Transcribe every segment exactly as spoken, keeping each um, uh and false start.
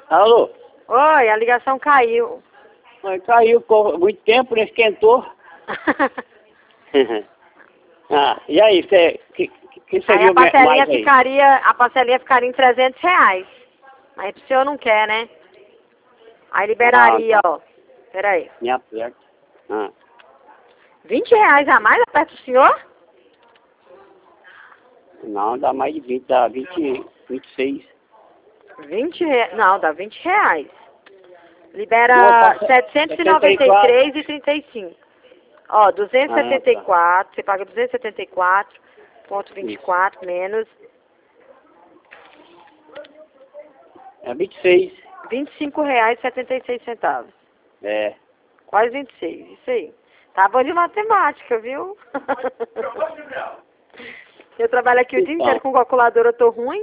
Alô? Oi, a ligação caiu. Mas caiu por muito tempo, né? Esquentou. Ah, e aí, você, que, que você Aí viu a parcelinha mais aí? ficaria, a parcelinha ficaria em trezentos reais. Aí o senhor não quer, né? Aí liberaria, Ah, tá. ó. Peraí. Me aperta. Ah. vinte reais a mais aperta o senhor? Não, dá mais de vinte, dá vinte, vinte e seis. vinte reais. Não, dá vinte reais. Não, Libera passa setecentos e noventa e três e trinta e cinco. Ó, duzentos e setenta e quatro, você paga duzentos e setenta e quatro ponto vinte e quatro menos É vinte e seis. vinte e cinco reais e setenta e seis centavos. É. Quase vinte e seis, isso aí. Tá bom de matemática, viu? Eu trabalho aqui o dia Então. inteiro com calculadora, eu tô ruim.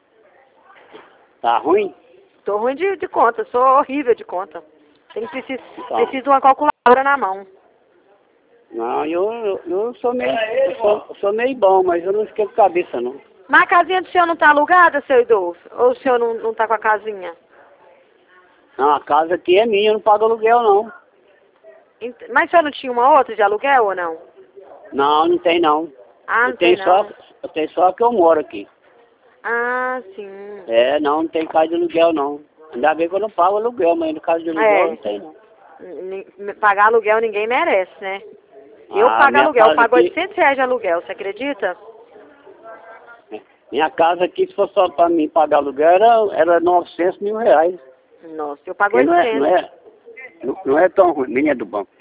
Tá ruim? Tô ruim de, de conta, sou horrível de conta. Tem que preciso, Então. preciso de uma calculadora na mão. Não, eu, eu, eu sou meio. Eu sou, eu sou meio bom, mas eu não esquento cabeça, não. Mas a casinha do senhor não tá alugada, seu Idolfo? Ou o senhor não, não tá com a casinha? Não, a casa aqui é minha, eu não pago aluguel, não. Ent- Mas o senhor não tinha uma outra de aluguel ou não? Não, não tem, não. Ah, Eu não tem tenho só, não. eu tenho só que eu moro aqui. Ah, sim. É, não, não tem casa de aluguel, não. Ainda bem que eu não pago aluguel, mas no caso de aluguel É. não tem, não. N- n- Pagar aluguel ninguém merece, né? Eu Ah, pago minha aluguel, eu casa pago aqui, oitocentos reais de aluguel, você acredita? minha casa aqui, se fosse só para mim pagar aluguel, era, era novecentos mil reais. Nossa, eu pago Porque não é, não oitocentos. é, não, não é tão ruim, minha é do banco.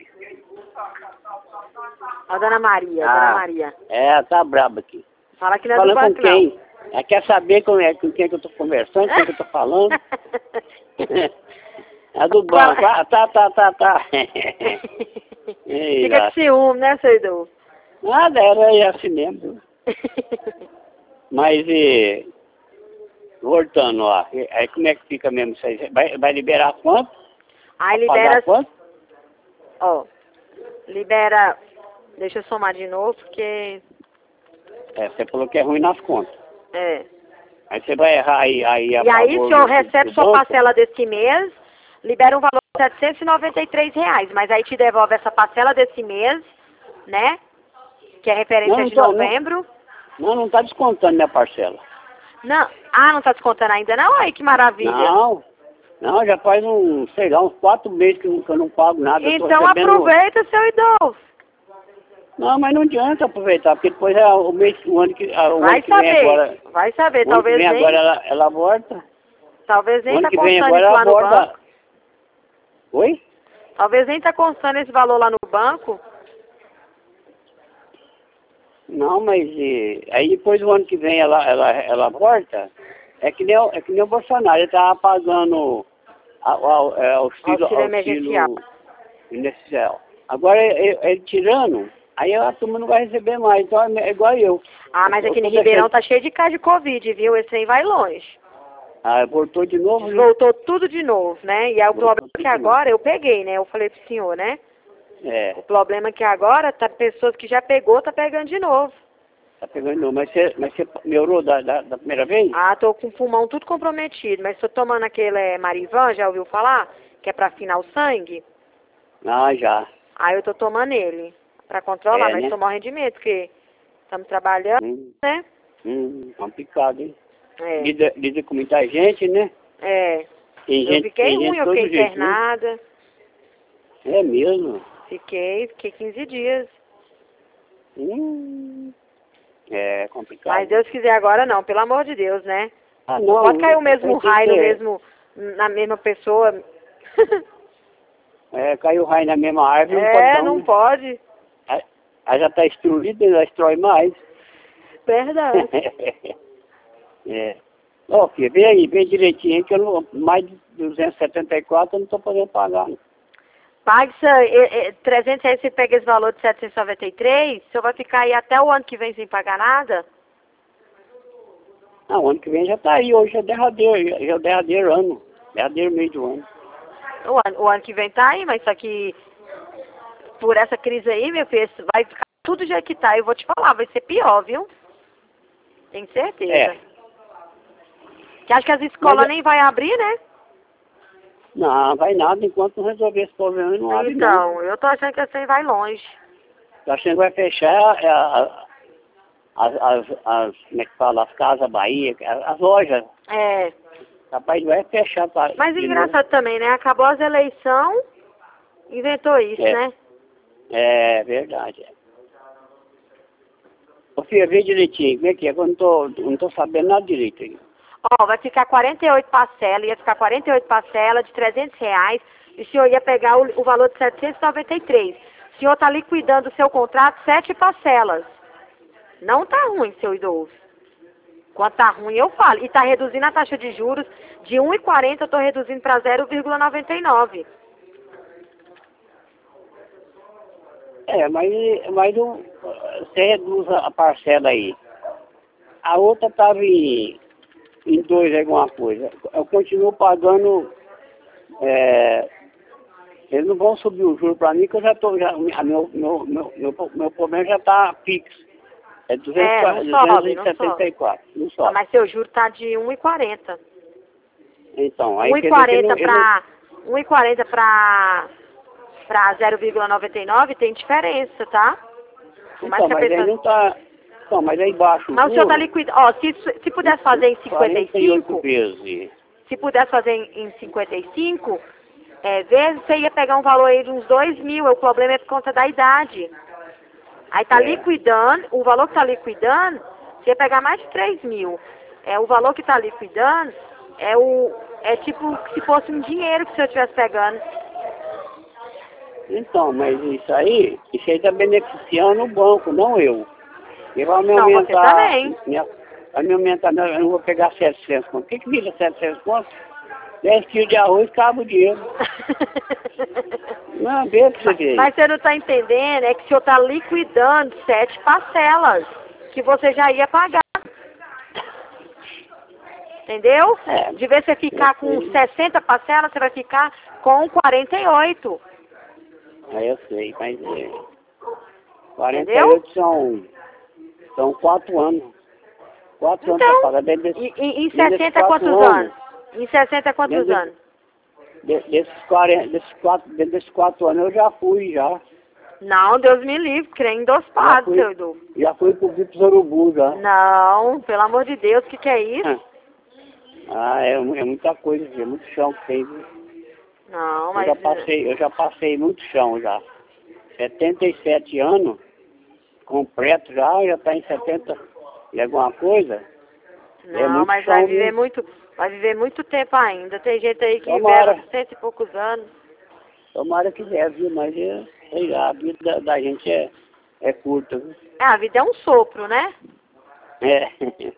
Ó, Dona Maria, Ah, Dona Maria. é, tá braba aqui. Fala que não é do Falando com banco, quem? É, quer saber com, é, com quem que eu tô conversando, com quem que eu tô falando? É do banco. Ah, tá, tá, tá, tá. Ei, Fica com ciúme, né, seu Idolfo? nada, era assim mesmo. Mas, e, voltando, ó, e- aí como é que fica mesmo isso aí? Vai, vai liberar quanto? Aí Vai pagar libera, quanto? ó, libera, deixa eu somar de novo, porque, É, você falou que é ruim nas contas. é. Aí você vai errar aí, aí a E aí o favor senhor do- recebe do sua banco? parcela desse mês, libera um valor de setecentos e noventa e três reais, mas aí te devolve essa parcela desse mês, né, que é referência Não, não de tô, não, novembro. não, não tá descontando minha parcela. Não, ah, não tá descontando ainda não? Ai, que maravilha. Não, não, já faz um, sei lá, uns quatro meses que eu não, que eu não pago nada. Eu tô Então recebendo... aproveita, seu Idolfo. Não, mas não adianta aproveitar, porque depois é o mês, o ano que, ah, o Vai ano que vem saber, agora, vai saber, o ano que talvez vem agora nem, ela, ela volta. talvez O nem ano tá que vem constando agora isso ela lá no volta. banco. Oi? Talvez nem tá constando esse valor lá no banco. Não, mas e, aí depois o ano que vem ela, ela, ela volta. É que nem, o- é que nem o Bolsonaro, ele tava pagando a, a, é, auxílio, Auxílio emergencial. auxílio emergencial. Agora ele, ele tirando, aí a turma não vai receber mais, então é é igual eu. Ah, mas Eu aqui tô em Ribeirão deixando... tá cheio de caso de Covid, viu? Esse aí vai longe. Ah, voltou de novo, né? Voltou tudo de novo, né? E aí o Voltou problema é tudo que de novo. agora eu peguei, né? Eu falei pro senhor, né? É, O problema é que agora tá pessoas que já pegou, tá pegando de novo. tá pegando de novo. Mas você, mas você melhorou da, da, da primeira vez? Ah, tô com o pulmão tudo comprometido, mas tô tomando aquele é, Marivan, já ouviu falar? Que é pra afinar o sangue. Ah, já. Aí eu tô tomando ele pra controlar, É, mas né? tô morrendo de medo, porque estamos trabalhando, Hum, né? hum, complicado, hein? É, Lida, lida com muita gente, né? é. Tem Eu gente, fiquei tem ruim, gente de eu fiquei todo jeito, né? internada. É mesmo? Fiquei, fiquei quinze dias. Hum, é complicado. Mas Deus quiser agora não, pelo amor de Deus, né? Ah, Não não. pode cair o mesmo tem que raio no ser- mesmo, na mesma pessoa. É, caiu o raio na mesma árvore, não pode É, não, não né? pode. Aí, aí já tá destruído, já destrói mais. Verdade. É. Ó, filho, vê aí, vê direitinho, que eu não, mais de duzentos e setenta e quatro eu não tô podendo pagar. Não. Pague isso aí, é, é, trezentos reais, você pega esse valor de setecentos e noventa e três, o senhor vai ficar aí até o ano que vem sem pagar nada? Ah, o ano que vem já tá aí, hoje é derradeiro, já é o derradeiro ano, derradeiro meio do ano. O ano, o ano que vem tá aí, mas só que por essa crise aí, meu filho, isso vai ficar tudo do jeito que tá. Eu vou te falar, vai ser pior, viu? Tenho certeza. É. Que acho que as escolas Mas, nem vai abrir, né? Não, vai nada enquanto não resolver esse problema, não abre não. Então, eu tô achando que esse aí vai longe. Tô achando que vai fechar é, a- as, as, as, como é que fala, as casas Bahia, as, as lojas. É. Rapaz, vai fechar. Pra, Mas de engraçado também, né? Acabou as eleições, inventou isso, É. né? É verdade. É. Ô filha, vê direitinho, como é que é? Eu não tô, não tô sabendo nada direito aí. Ó, vai ficar quarenta e oito parcelas, ia ficar quarenta e oito parcelas de trezentos reais, e o senhor ia pegar o, o valor de setecentos e noventa e três. O senhor está liquidando o seu contrato sete parcelas. Não tá ruim, seu idoso. Quando tá ruim, eu falo. E tá reduzindo a taxa de juros de um vírgula quarenta, eu tô reduzindo para zero vírgula noventa e nove. É, mas, mas o, você reduz a parcela aí. A outra estava em, em dois alguma coisa. Eu continuo pagando. É, eles não vão subir o juro para mim, que eu já estou. Já, a meu, meu, meu, meu, meu problema já está fixo. É É, não sobe, não duzentos e setenta e quatro. Não Ah, sobe. mas seu juro tá de um vírgula quarenta. Então, aí um quer vírgula dizer que quarenta ele não, ele para um vírgula quarenta para para zero vírgula noventa e nove tem diferença, tá? não, Mas então, que a mas aí pessoa... não está. Então, mas aí embaixo o Mas o senhor tá juro, liquidando... Ó, se, se pudesse fazer em quarenta e oito cinquenta e cinco, vezes. se pudesse fazer em, em cinquenta e cinco é, vezes, você ia pegar um valor aí de uns dois mil. O problema é por conta da idade. Aí tá É. liquidando, o valor que tá liquidando, você ia pegar mais de três mil. É, o valor que tá liquidando é o... É tipo se fosse um dinheiro que o senhor estivesse pegando. Então, mas isso aí, isso aí está beneficiando o banco, não eu. Ele vai me Não, você aumentar, também. minha, vai me aumentar, não, eu não vou pegar setecentos contos. O que que vira setecentos contos? dez quilos de arroz, acaba o dinheiro. Não, vê pra você ver. Mas você não está entendendo, é que o senhor está liquidando sete parcelas que você já ia pagar. Entendeu? É, De vez você ficar eu com sei. sessenta parcelas, você vai ficar com quarenta e oito. Aí eu sei, mas é, quarenta e Entendeu? oito são, são quatro anos. Quatro anos para Então, pagar. Dentro e, desses, e, em dentro desses sessenta quatro quantos anos, anos? Em sessenta quantos dentro, anos? de, desses, quarenta, desses, quatro, dentro desses quatro anos eu já fui, já. Não, Deus me livre, crê Já endosado, seu fui, Edu. já fui pro Vitor Urubu, já. Não, pelo amor de Deus, o que, que é isso? Ah, é, mu- é muita coisa, é muito chão que tem, viu? Não, Eu mas... já passei, eu já passei muito chão já. setenta e sete anos, completo já, já tá em setenta e alguma coisa. É Não, muito mas chão, vai viver viu? muito, vai viver muito tempo ainda. Tem gente aí que Tomara. vive cento e poucos anos. Tomara que deve, viu? Mas é, sei lá, a vida da, da gente é, é curta, viu? É, a vida é um sopro, né? É.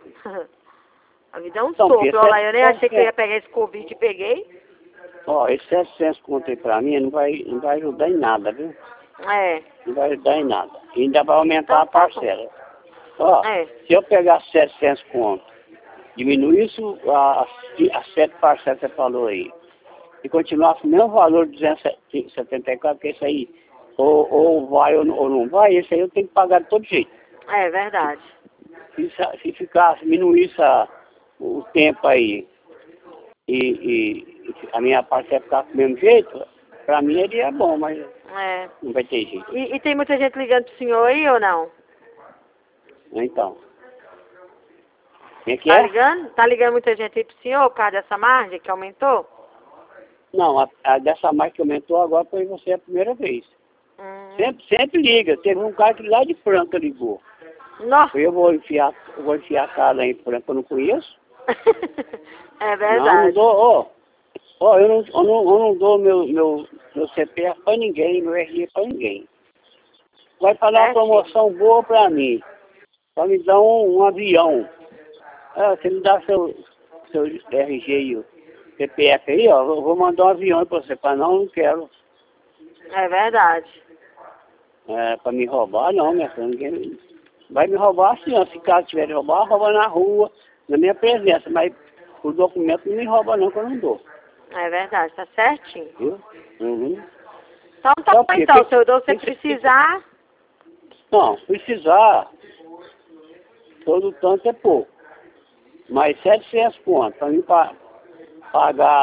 A vida é um Então, sopro. Pia, Olha lá, eu nem achei que eu ia sete- pegar esse Covid e peguei. Ó, esses setecentos conto aí pra mim não vai, não vai ajudar em nada, viu? É. Não vai ajudar em nada. E ainda vai aumentar Então, a tá bom. parcela. Ó, É. se eu pegar setecentos conto, diminuir isso, as, as sete parcelas que você falou aí, e continuar com o mesmo valor de duzentos e setenta e quatro, porque isso aí, ou, ou vai ou não, ou não vai, isso aí eu tenho que pagar de todo jeito. É verdade. Se, se ficar, se diminuir essa, o tempo aí, e, e a minha parcela ficar do mesmo jeito, pra mim ele é bom, mas É. não vai ter jeito. E, e tem muita gente ligando pro senhor aí ou não? Então, quem é que Tá é? ligando? Tá ligando muita gente aí pro senhor por causa dessa margem que aumentou? Não, a, a dessa mais que aumentou agora foi você a primeira vez. Hum. Sempre, sempre liga. Teve um cara que lá de Franca ligou. Nossa. Eu vou enfiar, eu vou enfiar a cara lá em Franca, eu não conheço. É Não, verdade. não dou, ó. Ó, eu não, eu não, eu não dou meu, meu, meu C P F pra ninguém, meu R G pra ninguém. Vai fazer uma É, promoção boa pra mim. Pra me dar um, um avião. Ah, você me dá seu, seu R G e o C P F aí, ó. Eu vou mandar um avião pra você. Pra não, não quero. É verdade. É, pra me roubar, não, minha filha. Ninguém vai me roubar assim, ó. Se caso tiver de roubar, rouba na rua, na minha presença. Mas o documento não me rouba não, que eu não dou. É verdade, tá certinho. Viu? Uhum. Então tá Então, bom Pia, então, que- seu Dom, se que- precisar. Não, precisar, todo tanto é pouco. Mas setecentos conto, pra mim pa- pagar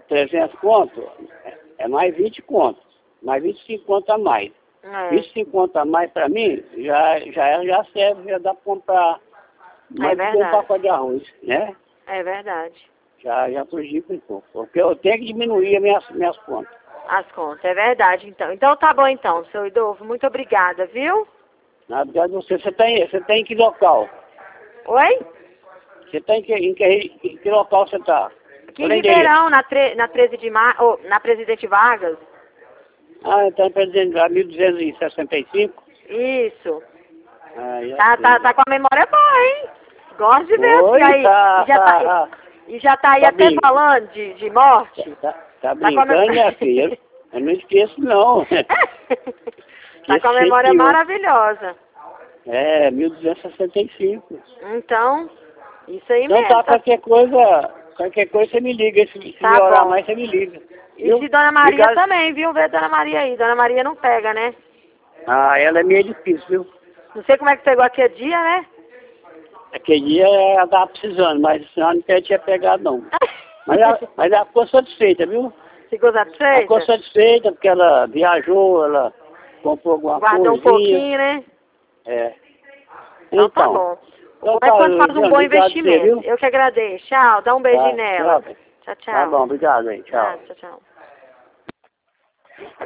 trezentos conto, é mais vinte conto. Mais vinte e cinco conto a mais. É. vinte e cinco conto a mais pra mim, já, já, já serve, já dá pra comprar mais É do que um verdade. pacote de arroz, né? É verdade. Já, já prejudica um pouco. Porque eu tenho que diminuir as minhas, minhas contas. As contas, é verdade, então. Então tá bom, então, seu Idolfo. Muito obrigada, viu? Na verdade, você, você tem, você tem que local? Oi? Você tem que, em que, em que local você tá? Aqui em Ribeirão, na, tre, na, treze de mar, oh, na Presidente Vargas. Ah, então, presidente, mil duzentos e sessenta e cinco? Isso. Ah, já Tá, sei. tá, tá com a memória boa, hein? Gosto de ver Oi, assim aí. tá, e, já tá, tá, e, e já tá aí tá até bem. falando de, de morte. Tá, tá Tá com a brincando, mem- minha filha? Eu não esqueço, não. Tá com a Esqueço memória nenhum. maravilhosa. É, mil duzentos e sessenta e cinco. Então, isso aí Então mesmo. tá, Tá, qualquer coisa, qualquer coisa você me liga. Se, se tá melhorar bom. mais, você me liga. E Viu? de Dona Maria Obrigado. também, viu? Vê Dona Maria aí. Dona Maria não pega, né? Ah, ela é meio difícil, viu? Não sei como é que pegou aquele dia, né? Aquele dia ela tava precisando, mas senão não tinha pegado, não. Mas ela, mas ela ficou satisfeita, viu? Ficou Ela ficou satisfeita? satisfeita porque ela viajou, ela comprou alguma Guardou um coisinha. pouquinho, né? É. Então tá Então, bom. então O bom é tá, quando faz um Luciano, bom obrigado a você, investimento. viu? Eu que agradeço. Tchau. Dá um beijinho Tá, nela. tchau. Tchau, Tá tchau. bom, obrigado aí, tchau. Ah, tchau, tchau.